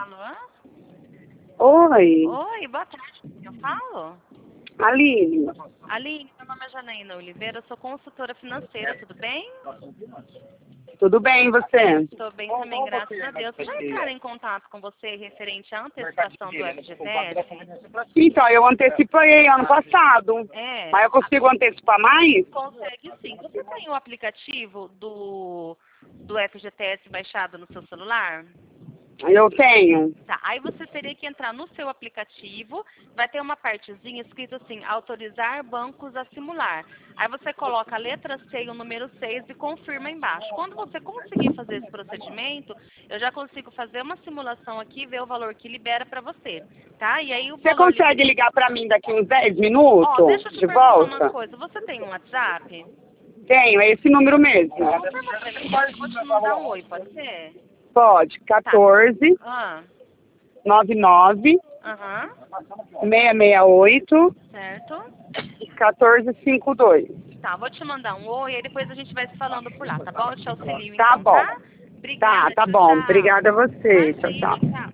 Alô? Oi, Oi, boa tarde. Eu falo? Aline. Aline, meu nome é Janaína Oliveira, eu sou consultora financeira, tudo bem? Tudo bem, e você? Estou bem também, graças a Deus. Já entraram em contato com você referente à antecipação do FGTS? Então, eu antecipei ano passado. É, Mas eu consigo antecipar mais? consegue sim. Você tem o aplicativo do FGTS baixado no seu celular? Eu tenho. Tá, aí você teria que entrar no seu aplicativo, vai ter uma partezinha escrito assim, autorizar bancos a simular. Aí você coloca a letra C e o número 6 e confirma embaixo. Quando você conseguir fazer esse procedimento, eu já consigo fazer uma simulação aqui, ver o valor que libera para você, tá? E aí o Você valor... consegue ligar pra mim daqui uns 10 Ó, minutos? deixa eu te De perguntar uma volta? coisa, você tem um WhatsApp? Tenho, é esse número mesmo. Confirma pra mim, eu vou te mandar um oi, pode ser? Pode, Tá. 14 Ah, 99 aham, 668 certo. 1452. Tá, vou te mandar um oi e depois a gente vai se falando por lá, tá bom? Eu te auxilio Tá então, bom. tá? Obrigada, Tá tchau, bom. tchau. Obrigada a você. Tchau, Imagina, tchau. tchau.